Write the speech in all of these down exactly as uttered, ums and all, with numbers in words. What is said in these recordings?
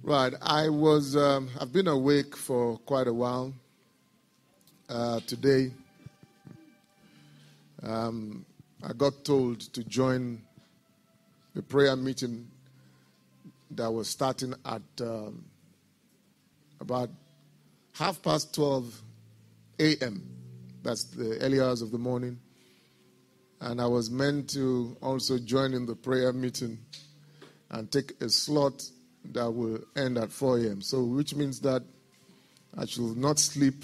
Right. I was, um, I've been awake for quite a while. Uh, today, um, I got told to join the prayer meeting that was starting at um, about half past twelve a.m. That's the early hours of the morning. And I was meant to also join in the prayer meeting and take a slot that will end at four a.m. So, which means that I should not sleep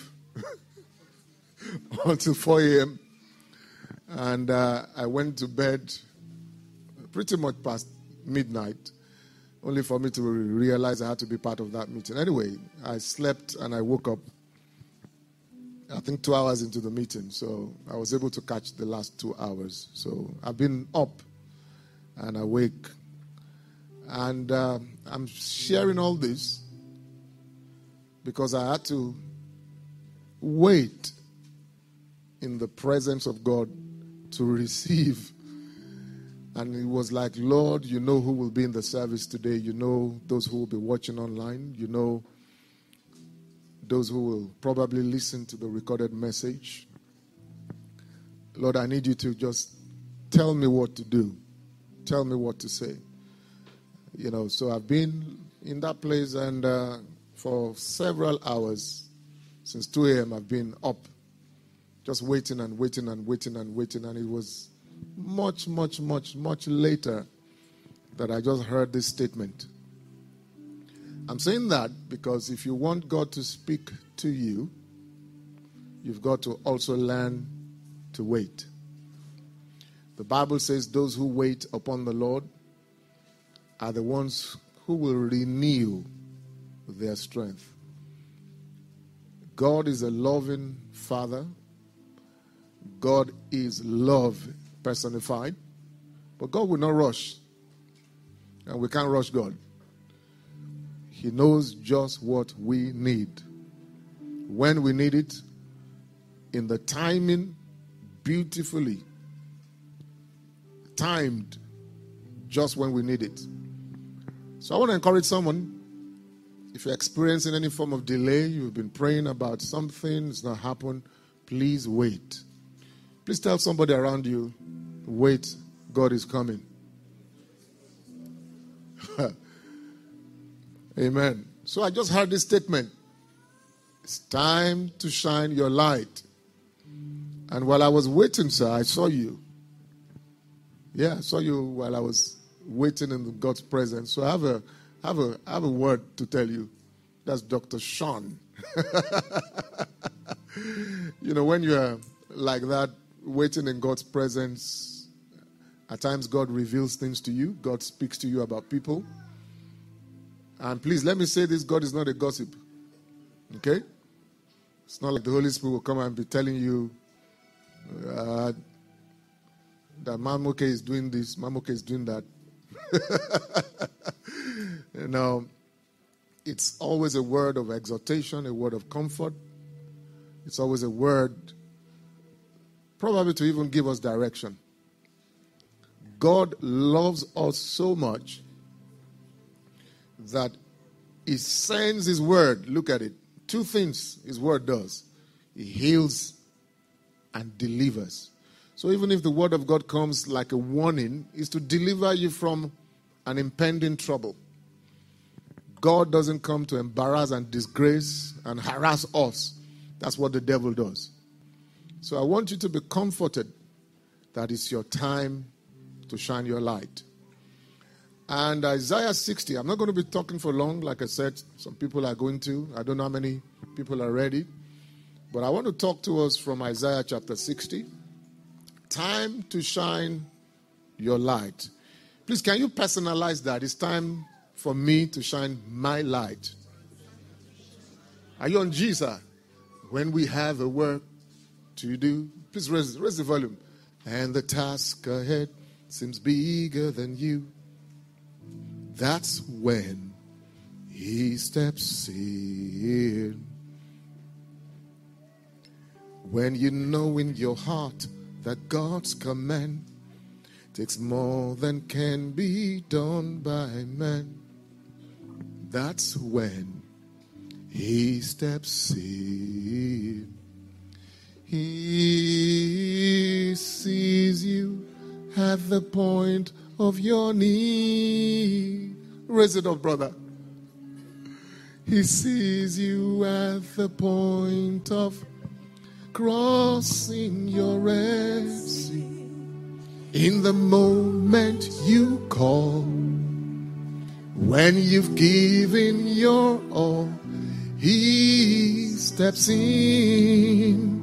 until four a.m. And uh, I went to bed pretty much past midnight, only for me to realize I had to be part of that meeting. Anyway, I slept and I woke up, I think, two hours into the meeting. So I was able to catch the last two hours. So I've been up and awake. And uh, I'm sharing all this because I had to wait in the presence of God to receive. And it was like, Lord, you know who will be in the service today. You know those who will be watching online. You know those who will probably listen to the recorded message. Lord, I need you to just tell me what to do. Tell me what to say. You know, so I've been in that place, and uh, for several hours, since two a.m., I've been up, just waiting and waiting and waiting and waiting. And it was much, much, much, much later that I just heard this statement. I'm saying that because if you want God to speak to you, you've got to also learn to wait. The Bible says those who wait upon the Lord are the ones who will renew their strength. God is a loving Father. God is love personified. But God will not rush. And we can't rush God. He knows just what we need. When we need it, in the timing, beautifully timed, just when we need it. So I want to encourage someone, if you're experiencing any form of delay, you've been praying about something, it's not happened, please wait. Please tell somebody around you, wait, God is coming. Amen. So I just heard this statement. It's time to shine your light. And while I was waiting, sir, I saw you. Yeah, I saw you while I was waiting in God's presence. So I have a have a have a word to tell you. That's Doctor Sean. You know, when you're like that, waiting in God's presence, at times God reveals things to you. God speaks to you about people. And please, let me say this, God is not a gossip. Okay? It's not like the Holy Spirit will come and be telling you uh, that Mamoke is doing this, Mamoke is doing that. You know, it's always a word of exhortation, a word of comfort. It's always a word probably to even give us direction. God loves us so much that he sends his word. Look at it. Two things his word does. He heals and delivers. So even if the word of God comes like a warning, it's to deliver you from an impending trouble. God doesn't come to embarrass and disgrace and harass us. That's what the devil does. So I want you to be comforted that it's your time to shine your light. And Isaiah sixty, I'm not going to be talking for long. Like I said, some people are going to. I don't know how many people are ready. But I want to talk to us from Isaiah chapter sixty. Time to shine your light. Please, can you personalize that? It's time for me to shine my light. Are you on G, sir? When we have a work to do. Please raise, raise the volume. And the task ahead seems bigger than you. That's when he steps in. When you know in your heart that God's command takes more than can be done by man. that's when he steps in. He sees you at the point of your need. Raise it up, brother. He sees you at the point of crossing your Red Sea. In the moment you call, when you've given your all, he steps in.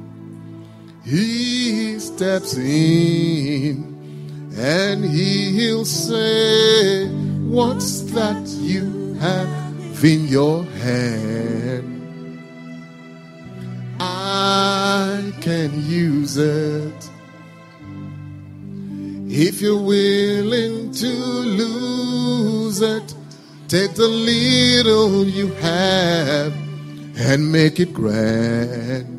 He steps in. And he'll say, what's that you have in your hand? I can use it. If you're willing to lose it, take the little you have and make it grand.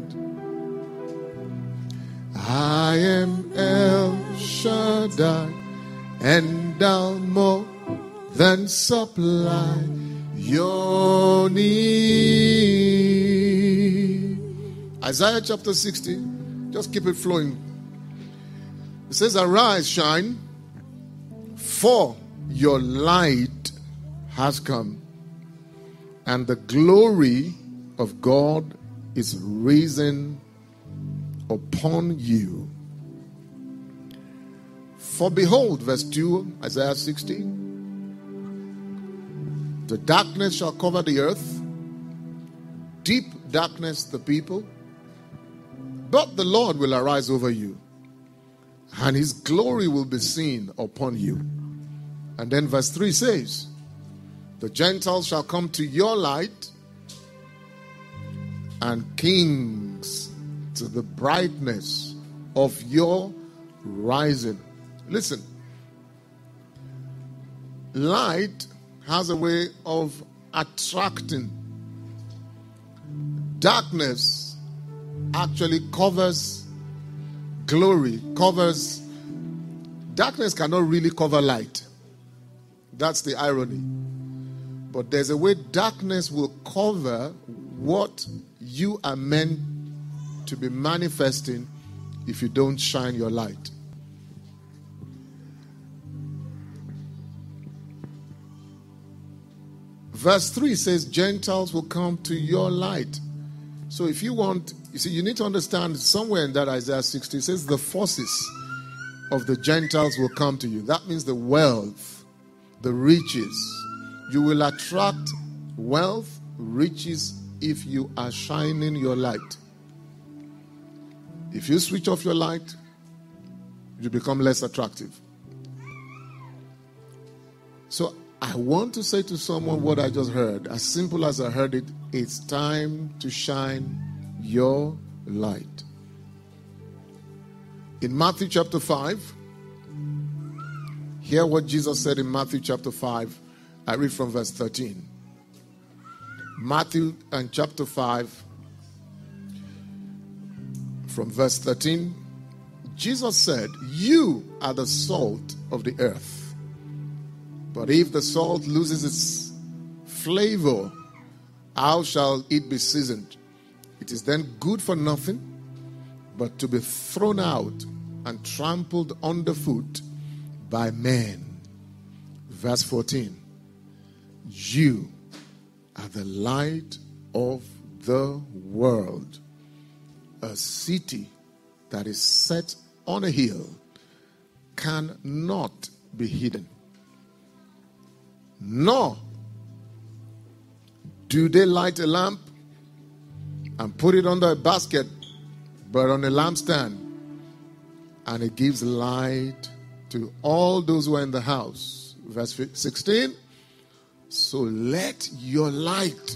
I am El Shaddai, and I'll more than supply your need. Isaiah chapter sixty, just keep it flowing. It says, arise, shine, for your light has come, and the glory of God is risen upon you. For behold, verse two, Isaiah sixty, the darkness shall cover the earth, deep darkness the people, but the Lord will arise over you, and his glory will be seen upon you. And then verse three says, the Gentiles shall come to your light, and kings to the brightness of your rising. Listen, light has a way of attracting. Darkness actually covers glory, covers. Darkness cannot really cover light. That's the irony. But there's a way darkness will cover what you are meant to be manifesting if you don't shine your light. Verse three says, Gentiles will come to your light. So if you want, you see, you need to understand somewhere in that Isaiah sixty, it says the forces of the Gentiles will come to you. That means the wealth, the riches. You will attract wealth, riches, if you are shining your light. If you switch off your light, you become less attractive. So I want to say to someone what I just heard. As simple as I heard it, it's time to shine your light. In Matthew chapter five, hear what Jesus said in Matthew chapter five. I read from verse thirteen. Matthew and chapter five, from verse thirteen, Jesus said, you are the salt of the earth. But if the salt loses its flavor, how shall it be seasoned? It is then good for nothing, but to be thrown out and trampled underfoot by men. Verse fourteen. You are the light of the world. A city that is set on a hill cannot be hidden. Nor do they light a lamp and put it under a basket, but on a lampstand, and it gives light to all those who are in the house. Verse sixteen. So let your light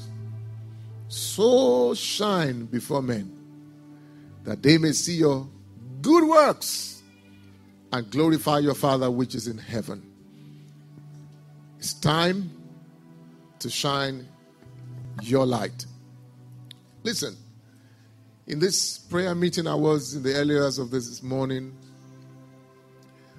so shine before men, that they may see your good works and glorify your Father which is in heaven. It's time to shine your light. Listen, in this prayer meeting I was in the early hours of this morning,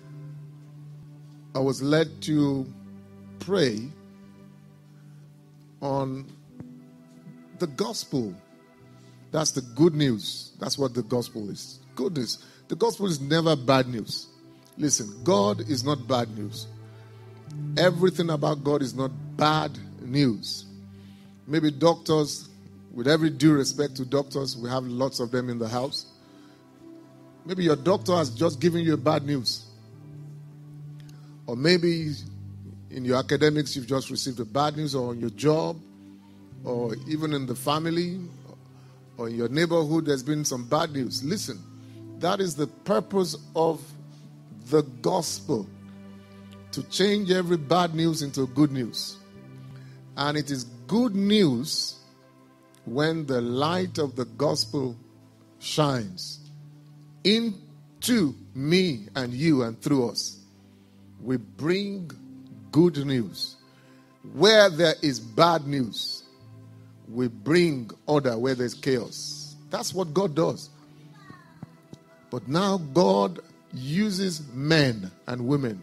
I was led to pray on the gospel. That's the good news. That's what the gospel is. Good news. The gospel is never bad news. Listen, God is not bad news. Everything about God is not bad news. Maybe doctors, with every due respect to doctors, we have lots of them in the house. Maybe your doctor has just given you a bad news. Or maybe in your academics you've just received a bad news, or on your job, or even in the family, or in your neighborhood there's been some bad news. Listen, that is the purpose of the gospel, to change every bad news into good news. And it is good news when the light of the gospel shines into me and you and through us. We bring good news. Where there is bad news, we bring order where there's chaos. That's what God does. But now God uses men and women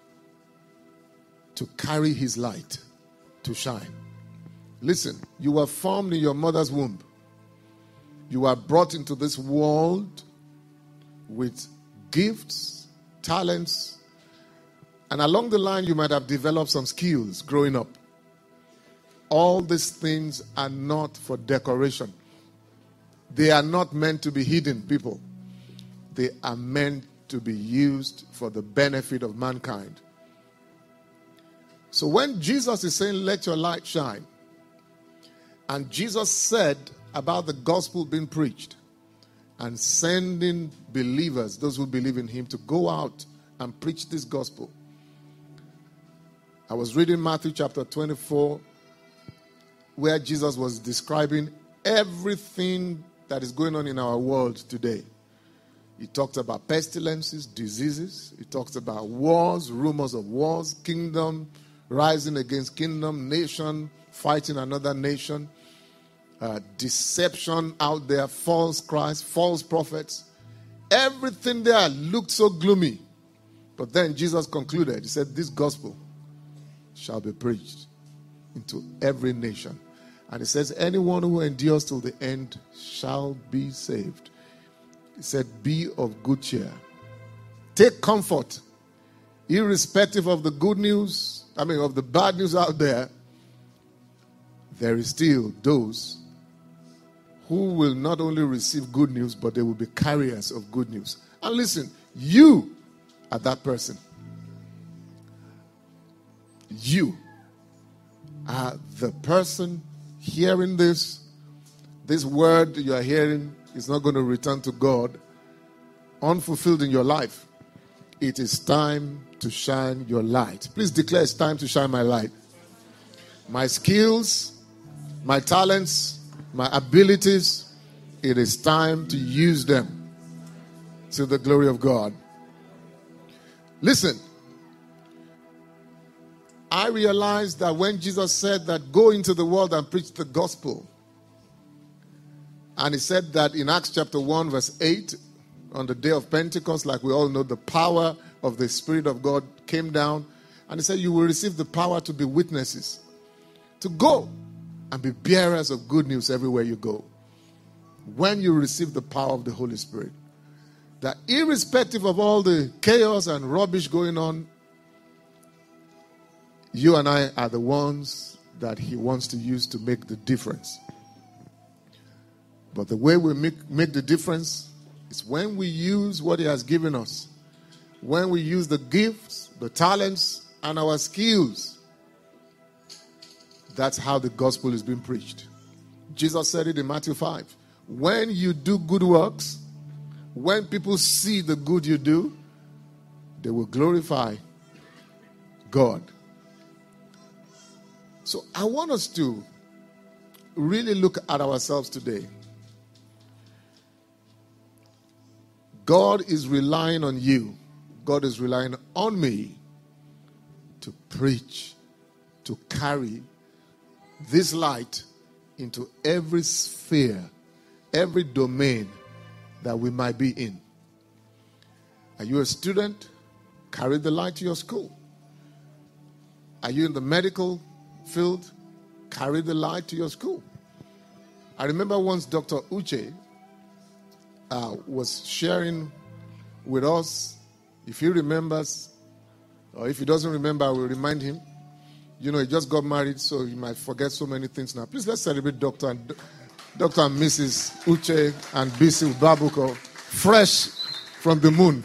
to carry his light, to shine. Listen, you were formed in your mother's womb. You are brought into this world with gifts, talents, and along the line you might have developed some skills growing up. All these things are not for decoration. They are not meant to be hidden, people. They are meant to be used for the benefit of mankind. So when Jesus is saying, let your light shine, and Jesus said about the gospel being preached and sending believers, those who believe in him, to go out and preach this gospel. I was reading Matthew chapter twenty-four, where Jesus was describing everything that is going on in our world today. He talked about pestilences, diseases. He talks about wars, rumors of wars, kingdom rising against kingdom, nation fighting another nation, uh, deception out there, false Christ, false prophets. Everything there looked so gloomy. But then Jesus concluded, he said, this gospel shall be preached into every nation. And he says, anyone who endures till the end shall be saved. He said, be of good cheer. Take comfort. Irrespective of the good news, I mean, of the bad news out there, there is still those who will not only receive good news, but they will be carriers of good news. And listen, you are that person. You are the person hearing this. This word you are hearing is not going to return to God unfulfilled in your life. It is time to shine your light. Please declare, it's time to shine my light. My skills, my talents, my abilities, it is time to use them to the glory of God. Listen, I realized that when Jesus said that go into the world and preach the gospel, and he said that in Acts chapter one verse eight, on the day of Pentecost, like we all know, the power of the Spirit of God came down, and he said you will receive the power to be witnesses, to go and be bearers of good news everywhere you go. When you receive the power of the Holy Spirit, that irrespective of all the chaos and rubbish going on, you and I are the ones that he wants to use to make the difference. But the way we make, make the difference is when we use what he has given us. When we use the gifts, the talents, and our skills. That's how the gospel is being preached. Jesus said it in Matthew five. When you do good works, when people see the good you do, they will glorify God. So I want us to really look at ourselves today. God is relying on you. God is relying on me to preach, to carry this light into every sphere, every domain that we might be in. Are you a student? Carry the light to your school. Are you in the medical field? carry the light to your school. I remember once Doctor Uche uh, was sharing with us, if he remembers, or if he doesn't remember, I will remind him. You know, he just got married, so he might forget so many things now. Please, let's celebrate Doctor and Doctor and Missus Uche and B C Babuko, fresh from the moon.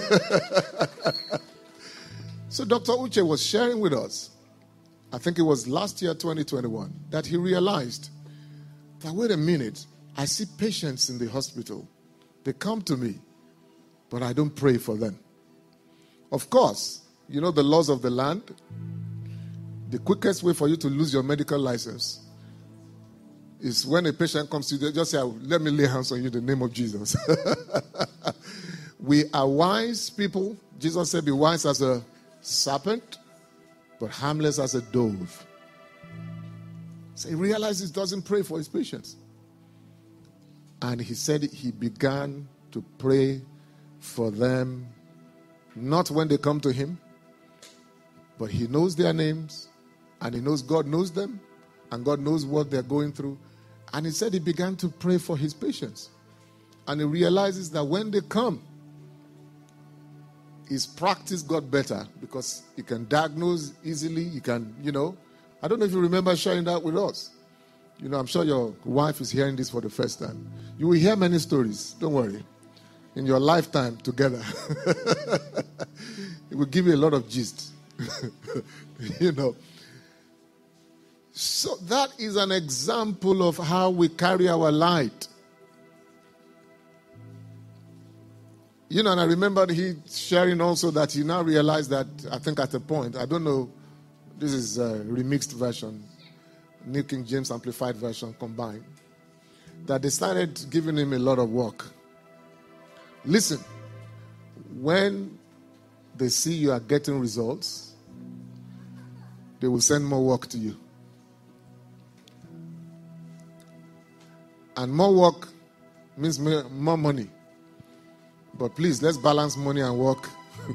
So Doctor Uche was sharing with us, I think it was last year, twenty twenty-one, that he realized that, wait a minute, I see patients in the hospital. They come to me, but I don't pray for them. Of course, you know the laws of the land. The quickest way for you to lose your medical license is when a patient comes to you, just say, let me lay hands on you in the name of Jesus. We are wise people. Jesus said, be wise as a serpent, but harmless as a dove. So he realizes he doesn't pray for his patients. And he said he began to pray for them, not when they come to him, but he knows their names, and he knows God knows them, and God knows what they're going through. And he said he began to pray for his patients. And he realizes that when they come, his practice got better because he can diagnose easily. He can, you know, I don't know if you remember sharing that with us. You know, I'm sure your wife is hearing this for the first time. You will hear many stories, don't worry, in your lifetime together. It will give you a lot of gist. You know. So that is an example of how we carry our light. You know, and I remember he sharing also that he now realized that, I think at a point, I don't know, this is a remixed version, New King James Amplified version combined, that they started giving him a lot of work. Listen, when they see you are getting results, they will send more work to you. And more work means more money. But please, let's balance money and work.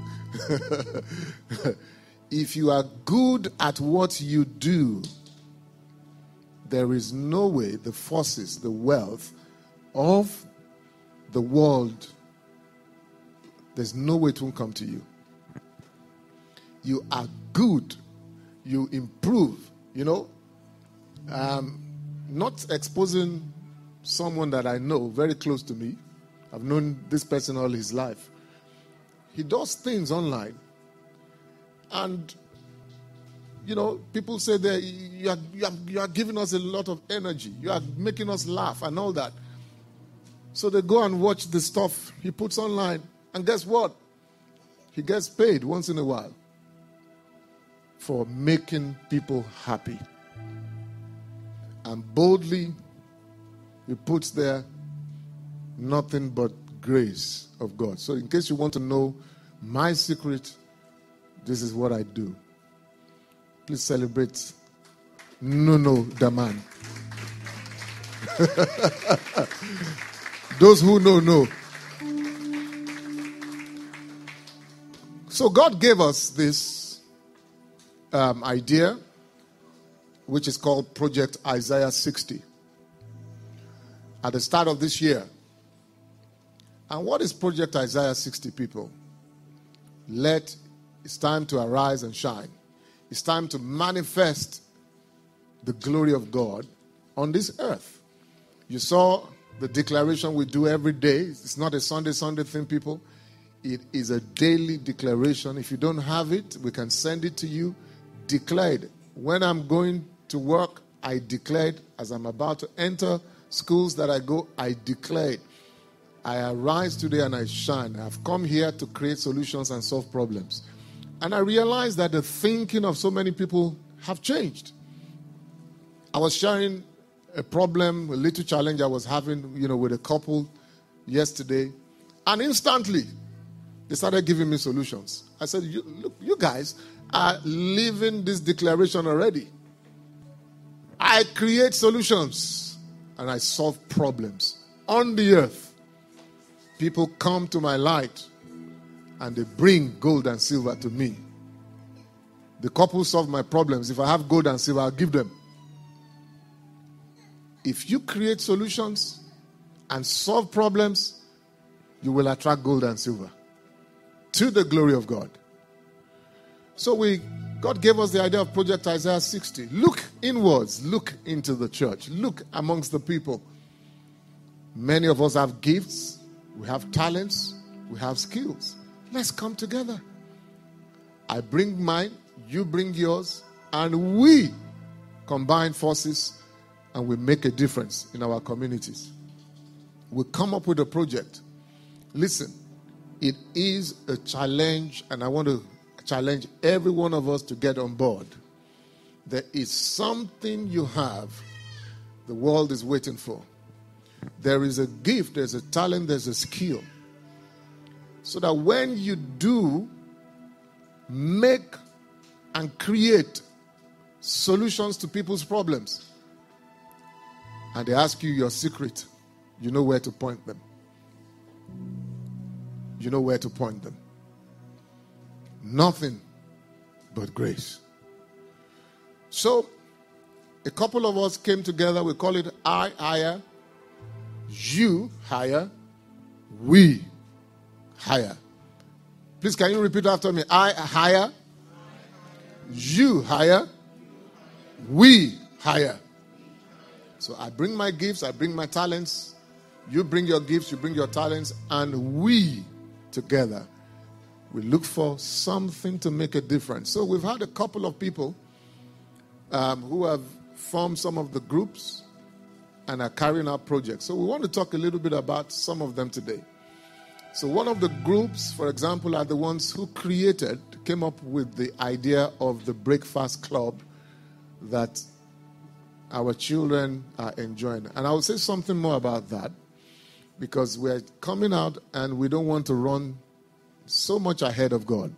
If you are good at what you do, there is no way the forces, the wealth of the world, there's no way it won't come to you. You are good. You improve, you know. Um, not exposing someone that I know very close to me. I've known this person all his life. He does things online. And, you know, people say that you are, you, are, you are giving us a lot of energy. You are making us laugh and all that. So they go and watch the stuff he puts online. And guess what? He gets paid once in a while for making people happy. And boldly, he puts there nothing but grace of God. So in case you want to know my secret, this is what I do. Please celebrate Nuno Daman. Those who know, know. So God gave us this um, idea, which is called Project Isaiah sixty, at the start of this year. And what is Project Isaiah sixty, people? Let, it's time to arise and shine. It's time to manifest the glory of God on this earth. You saw the declaration we do every day. It's not a Sunday, Sunday thing, people. It is a daily declaration. If you don't have it, we can send it to you. Declare it. When I'm going to work, I declare it. As I'm about to enter schools that I go, I declare it. I arise today and I shine. I've come here to create solutions and solve problems. And I realized that the thinking of so many people have changed. I was sharing a problem, a little challenge I was having, you know, with a couple yesterday. And instantly, they started giving me solutions. I said, you, look, you guys are living this declaration already. I create solutions and I solve problems on the earth. People come to my light and they bring gold and silver to me. The couple solve my problems. If I have gold and silver, I'll give them. if you create solutions and solve problems, you will attract gold and silver to the glory of God. So we, God gave us the idea of Project Isaiah sixty. Look inwards, look into the church, look amongst the people. Many of us have gifts, we have talents, we have skills. Let's come together. I bring mine, you bring yours, and we combine forces and we make a difference in our communities. We come up with a project. Listen, it is a challenge, and I want to challenge every one of us to get on board. There is something you have the world is waiting for. There is a gift, there's a talent, there's a skill. So that when you do make and create solutions to people's problems, and they ask you your secret, you know where to point them. You know where to point them. Nothing but grace. So, a couple of us came together. We call it I hire, you hire, we hire. Please, can you repeat after me? I hire, you hire, we hire. So I bring my gifts, I bring my talents, you bring your gifts, you bring your talents, and we together, we look for something to make a difference. So we've had a couple of people um, who have formed some of the groups and are carrying out projects. So we want to talk a little bit about some of them today. So one of the groups, for example, are the ones who created, came up with the idea of the breakfast club that our children are enjoying. And I will say something more about that because we're coming out and we don't want to run so much ahead of God.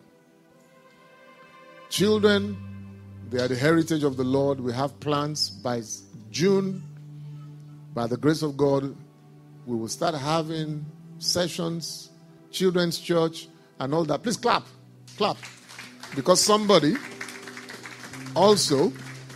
Children, they are the heritage of the Lord. We have plans by June. By the grace of God, we will start having sessions, children's church, and all that. Please clap, clap. Because somebody also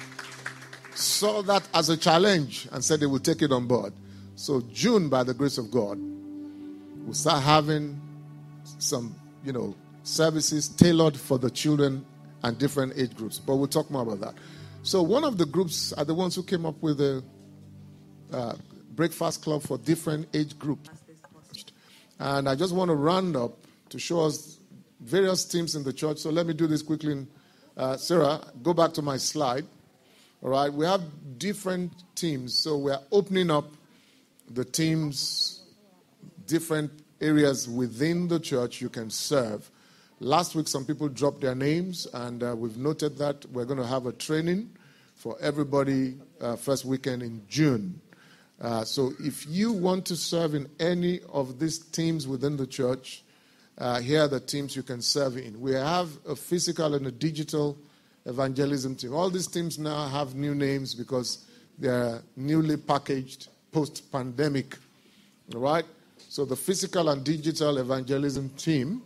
saw that as a challenge and said they will take it on board. So June, by the grace of God, we'll start having some, you know, services tailored for the children and different age groups. But we'll talk more about that. So one of the groups are the ones who came up with a uh, breakfast club for different age groups. And I just want to round up to show us various teams in the church. So let me do this quickly. Uh, Sarah, go back to my slide. All right, we have different teams. So we're opening up the teams, different areas within the church you can serve. Last week, some people dropped their names, and uh, we've noted that we're going to have a training for everybody uh, first weekend in June. Uh, so if you want to serve in any of these teams within the church, uh, here are the teams you can serve in. We have a physical and a digital evangelism team. All these teams now have new names because they're newly packaged post-pandemic. All right? So the physical and digital evangelism team,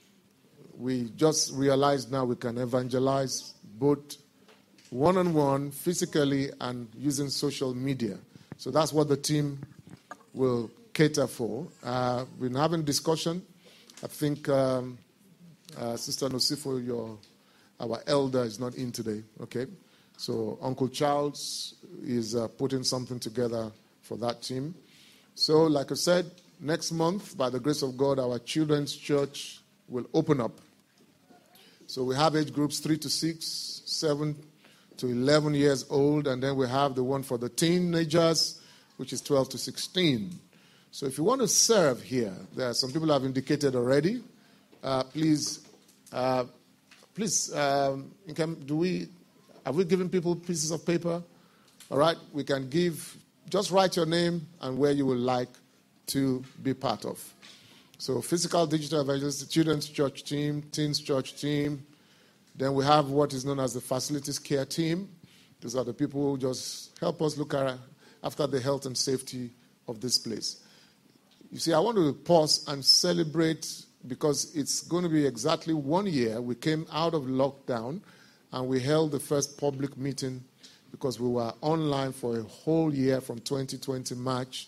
we just realized now we can evangelize both one-on-one, physically, and using social media. So that's what the team will cater for. Uh, we've been having discussion. I think um, uh, Sister Nosifo, your our elder, is not in today. Okay, so Uncle Charles is uh, putting something together for that team. So, like I said, next month, by the grace of God, our children's church will open up. So we have age groups three to six, seven to eleven years old, and then we have the one for the teenagers, which is twelve to sixteen. So if you want to serve here, there are some people who have indicated already. Uh, please, uh, please, um, can, do we, have we given people pieces of paper? All right, we can give, just write your name and where you would like to be part of. So physical, digital evangelist, children's church team, teens church team. Then we have what is known as the facilities care team. These are the people who just help us look at, after the health and safety of this place. You see, I want to pause and celebrate because it's going to be exactly one year. We came out of lockdown and we held the first public meeting because we were online for a whole year from twenty twenty March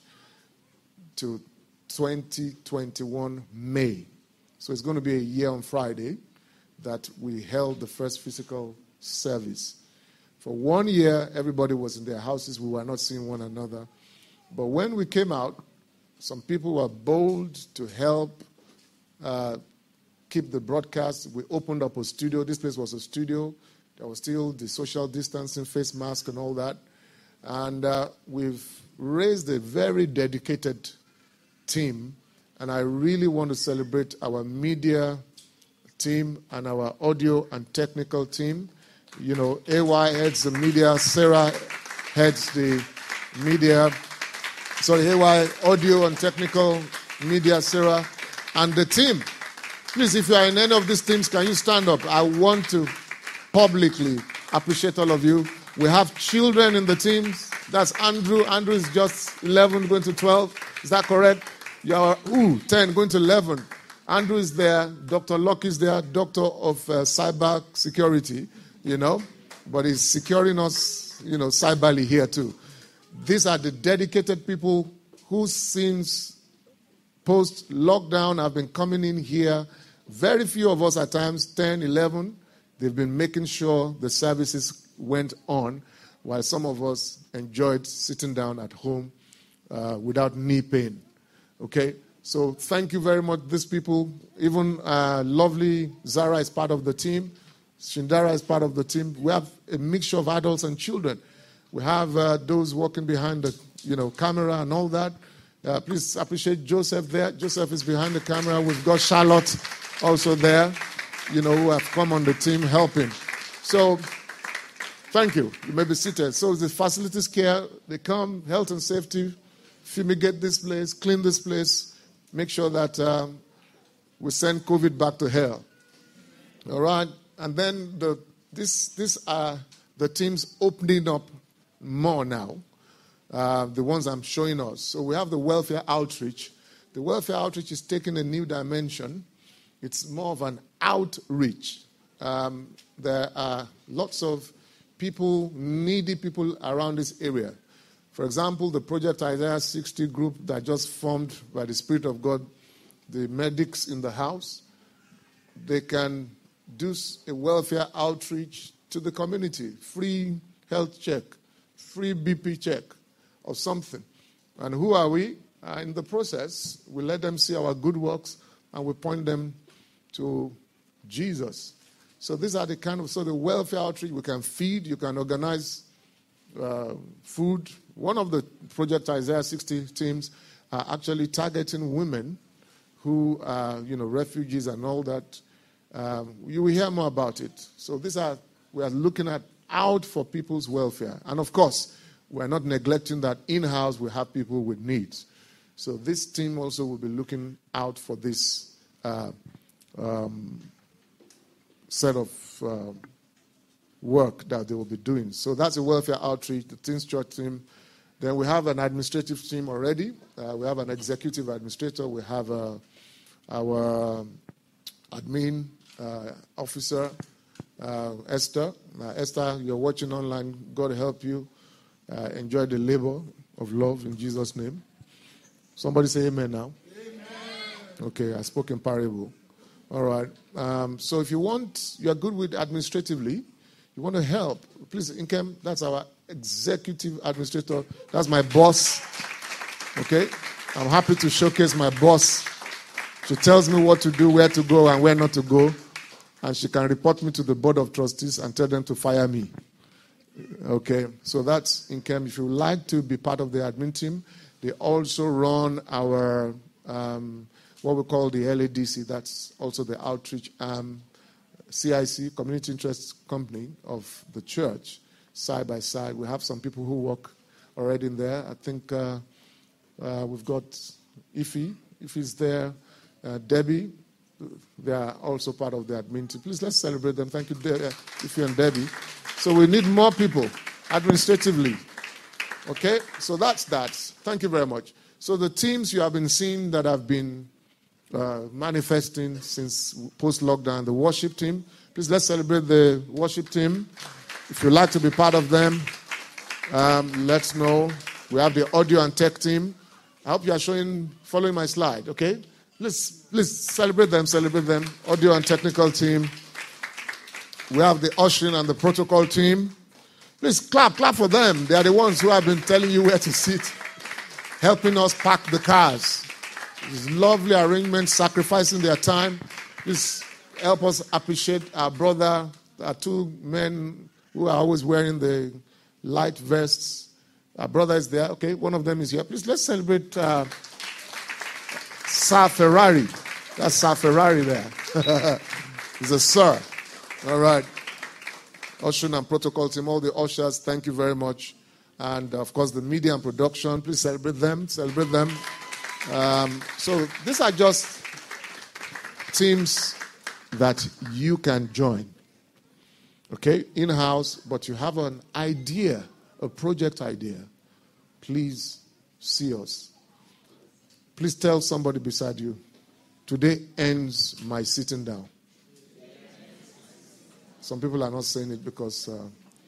to twenty twenty-one May. So it's going to be a year on Friday that we held the first physical service. For one year, everybody was in their houses. We were not seeing one another. But when we came out, some people were bold to help uh, keep the broadcast. We opened up a studio. This place was a studio. There was still the social distancing, face mask and all that. And uh, we've raised a very dedicated team. And I really want to celebrate our media team and our audio and technical team. You know, A Y heads the media, Sarah heads the media. Sorry, A Y audio and technical media, Sarah, and the team. Please, if you are in any of these teams, can you stand up? I want to publicly appreciate all of you. We have children in the teams. That's Andrew. Andrew is just eleven, going to twelve. Is that correct? You are, ooh, ten, going to eleven. Andrew is there. Doctor Locke is there. Doctor of uh, cyber security, you know. But he's securing us, you know, cyberly here too. These are the dedicated people who since post-lockdown have been coming in here. Very few of us at times, ten, eleven, they've been making sure the services went on, while some of us enjoyed sitting down at home uh, without knee pain. Okay? So thank you very much, these people. Even uh, lovely Zara is part of the team. Shindara is part of the team. We have a mixture of adults and children. We have uh, those working behind the, you know, camera and all that. Uh, please appreciate Joseph there. Joseph is behind the camera. We've got Charlotte also there, you know, who have come on the team helping. So, thank you. You may be seated. So, the facilities care, they come, health and safety, fumigate this place, clean this place, make sure that um, we send COVID back to hell. All right? And then the this these are the teams opening up more now, uh, the ones I'm showing us. So we have the welfare outreach. The welfare outreach is taking a new dimension. It's more of an outreach. Um, there are lots of people, needy people around this area. For example, the Project Isaiah sixty group that just formed by the Spirit of God, the medics in the house, they can do a welfare outreach to the community, free health check, free B P check or something. And who are we? Uh, in the process, we let them see our good works and we point them to Jesus. So these are the kind of, so the welfare outreach, we can feed, you can organize uh, food. One of the Project Isaiah sixty teams are actually targeting women who are, you know, refugees and all that. Um, you will hear more about it. So these are, we are looking at out for people's welfare. And of course, we are not neglecting that in-house we have people with needs. So this team also will be looking out for this uh, um, set of uh, work that they will be doing. So that's a welfare outreach, the Teens Church team. Then we have an administrative team already. Uh, we have an executive administrator. We have uh, our admin uh, officer, uh, Esther. Uh, Esther, you're watching online. God help you. Uh, enjoy the labor of love in Jesus' name. Somebody say amen now. Amen. Okay, I spoke in parable. All right. Um, so if you want, you are good with administratively, you want to help, please, Inkem, that's our executive administrator. That's my boss. Okay? I'm happy to showcase my boss. She tells me what to do, where to go, and where not to go. And she can report me to the board of trustees and tell them to fire me. Okay? So that's Inkem. If you would like to be part of the admin team, they also run our, um, what we call the L A D C. That's also the outreach arm, C I C, Community Interest Company of the church, side by side. We have some people who work already in there. I think uh, uh, we've got Ify. Ify's there. Uh, Debbie, they are also part of the admin team. Please, let's celebrate them. Thank you, De- uh, Ify and Debbie. So we need more people administratively. Okay? So that's that. Thank you very much. So the teams you have been seeing that have been uh, manifesting since post-lockdown, the worship team. Please, let's celebrate the worship team. If you'd like to be part of them, Um, let's know. We have the audio and tech team. I hope you are showing, following my slide, okay? Let's, please celebrate them, celebrate them. Audio and technical team. We have the ushering and the protocol team. Please clap, clap for them. They are the ones who have been telling you where to sit, helping us pack the cars. This lovely arrangement, sacrificing their time. Please help us appreciate our brother. There are two men who are always wearing the light vests. Our brother is there. Okay, one of them is here. Please, let's celebrate uh, Sir Ferrari. That's Sir Ferrari there. He's a sir. All right. Ushering and protocol team, all the ushers, thank you very much. And, of course, the media and production, please celebrate them. Celebrate them. Um, so these are just teams that you can join. Okay? In-house, but you have an idea, a project idea. Please see us. Please tell somebody beside you, today ends my sitting down. Some people are not saying it because uh,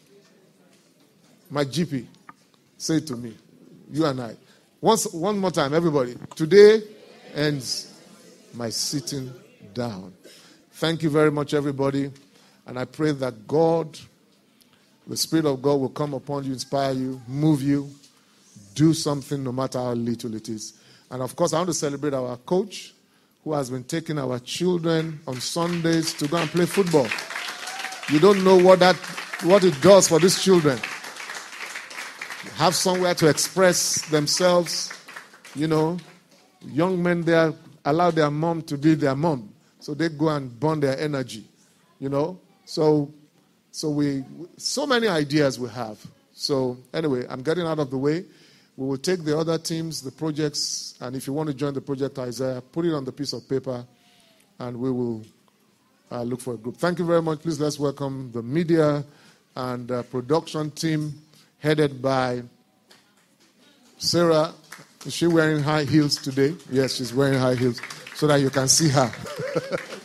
my G P, say it to me, you and I. Once, one more time, everybody. Today ends my sitting down. Thank you very much, everybody. And I pray that God, the Spirit of God will come upon you, inspire you, move you, do something no matter how little it is. And of course, I want to celebrate our coach who has been taking our children on Sundays to go and play football. You don't know what that, what it does for these children. Have somewhere to express themselves. You know, young men there allow their mom to be their mom. So they go and burn their energy. You know, so so we so many ideas we have. So anyway, I'm getting out of the way. We will take the other teams, the projects, and if you want to join the project Isaiah, put it on the piece of paper, and we will uh, look for a group. Thank you very much. Please let's welcome the media and uh, production team headed by Sarah. Is she wearing high heels today? Yes, she's wearing high heels so that you can see her.